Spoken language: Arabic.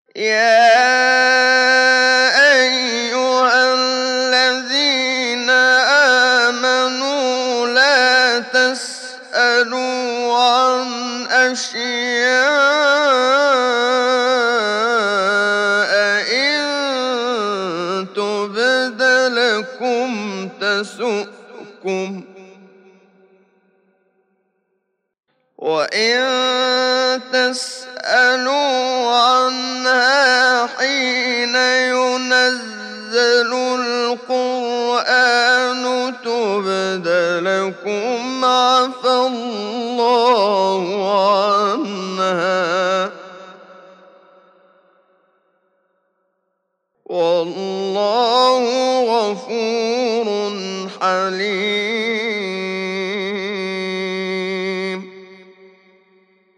يا أيها الذين آمنوا لا تسألوا عن أشياء إن تبد لكم تسؤكم، وإن تسألوا عنها حين ينزل القرآن تبد لكم عفى الله عنها، والله غفور حليم.